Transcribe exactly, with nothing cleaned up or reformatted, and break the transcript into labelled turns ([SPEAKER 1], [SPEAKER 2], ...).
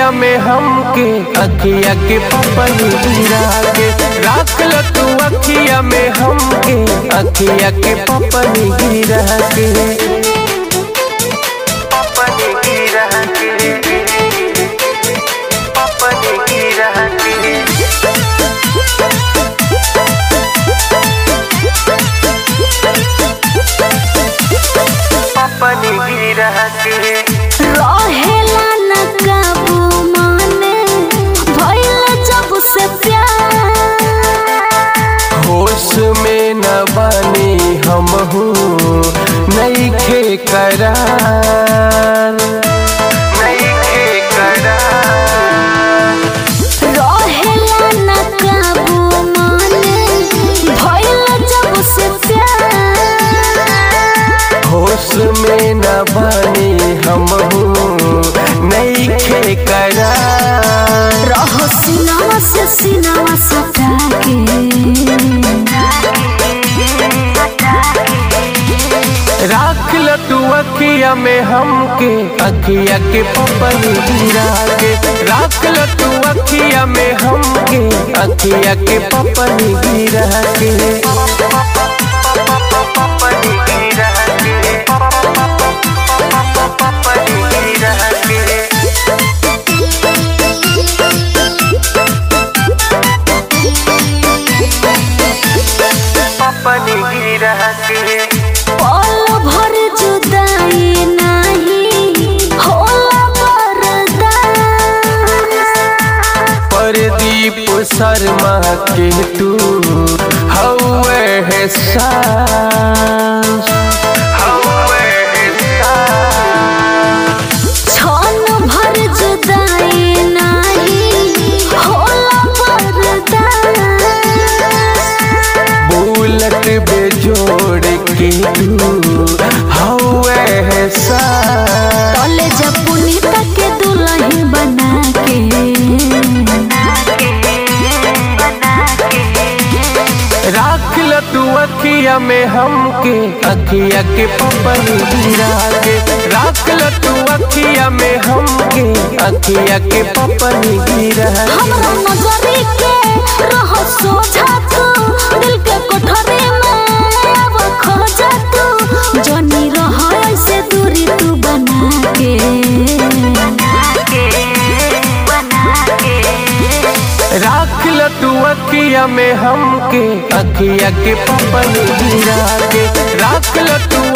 [SPEAKER 1] अखिया में हमके अखिया के पपनी गिरा के राख ल तू अखिया में हमके अखिया के पपनी गिरा के पपनी गिरा के पपनी गिरा के पपनी गिरा के
[SPEAKER 2] रहेला न काबू माने भइल जब से प्यार
[SPEAKER 1] होश में न बानी हमहू नइखे करार नइखे करार
[SPEAKER 2] रहेला न काबू माने भइल जब से प्यार
[SPEAKER 1] होश में न बानी हमहू नइखे करार
[SPEAKER 2] रहो सिनावा से सिनावा सटा के
[SPEAKER 1] राख ल तू अखिया में हमके अखिया के पपनी गिरा के राख ल तू अखिया में हमके अखिया के पपनी गिरा के पपनी गिरा के पपनी गिरा के पपनी गिरा के
[SPEAKER 2] पल भर जुदाई नहीं होला बर्दाश्त
[SPEAKER 1] परदीप शर्मा के तू हौवे है सांस हौवे है सांस
[SPEAKER 2] क्षण भर जुदाई नहीं होला बर्दाश्त
[SPEAKER 1] बुलट बेजोड़ के तू हौवे है सांस
[SPEAKER 2] तले जब पुनीता के दुल्हन बना के
[SPEAKER 1] राख ल तू अखिया में हमके अखिया के पपनी गिरा के राख ल तू अखिया में हमके अखिया के पपनी गिरा के
[SPEAKER 2] हमरा नजरी के रहो सोझा तू दिल के कोठरी में अब खो जा तू जनी रहो ऐसे दूरी तू बना के बना के बना के
[SPEAKER 1] राख ल तू अखिया में हमके अखिया के पपनी गिरा के राख ल तू